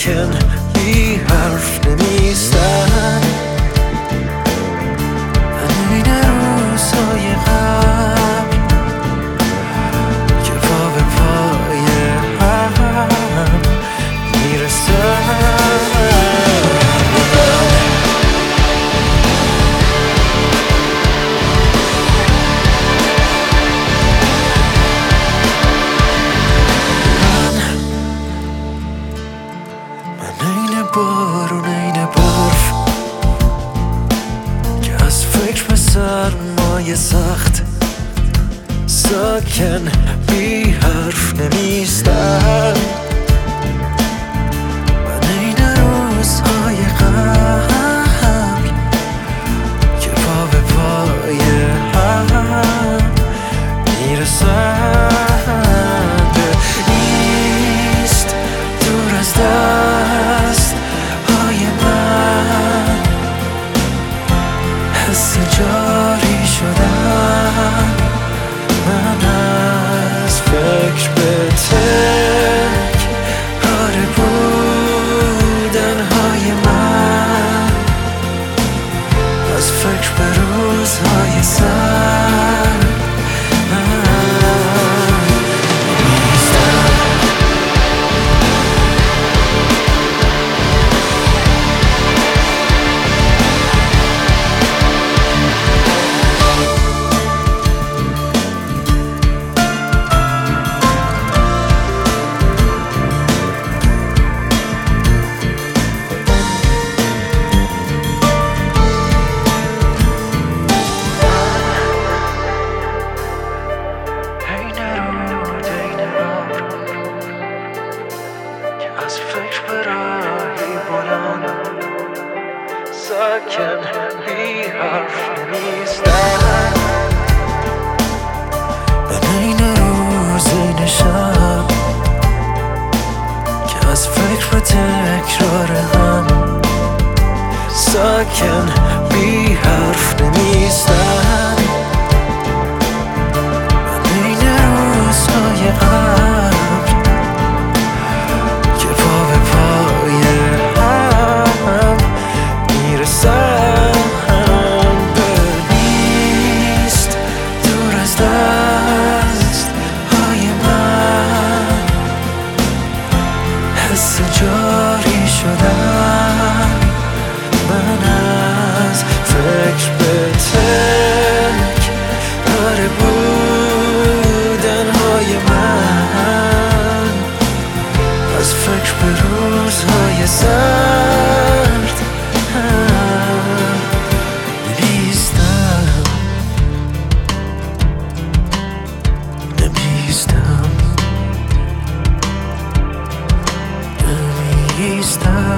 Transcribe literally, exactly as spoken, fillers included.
ساکن بی حرف نمیستن. من این روزهای قبل که پا به پای هم میرسن. بارون این برف که از فکر به سرمایه سخت ساکن بی حرف نمیستن. من این روزهای قبل که پا به پای هم میرسن. نیست دور از دست حس جاری شدن. من از فکر به تک پاره بودن های من، از فکر به روزهای سر از فکر به راهی بلند ساکن بی حرف نمیستن. من این روز این شب که از فکر به تکرار هم ساکن بی حرف نمیستن. من این روزهای قبل حس جاری شدن. من از فکر به تک پاره بودن های من، از فکر به روزهای سرد نمیستم نمیستم نمیستم.